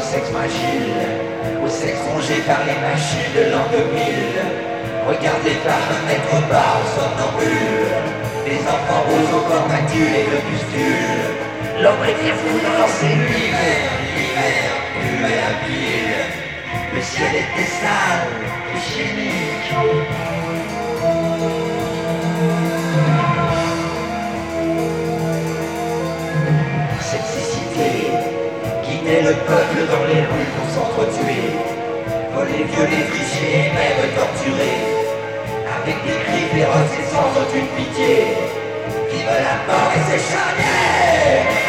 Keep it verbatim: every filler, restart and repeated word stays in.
sexe fragile, au sexe rongé par les machines de l'an deux mille. Regarde les femmes mettre bas au somnambule, les enfants roses au corps battus et le pustule. L'homme est très fou dans leur cellule, l'hiver, l'hiver, puait la ville. Le ciel était sale et chimique. Cette cécité guidait le peuple dans les rues pour s'entretuer, voler, violer, tricher et même torturer, avec des cris féroces et sans aucune pitié. Vive la mort et ses charniers!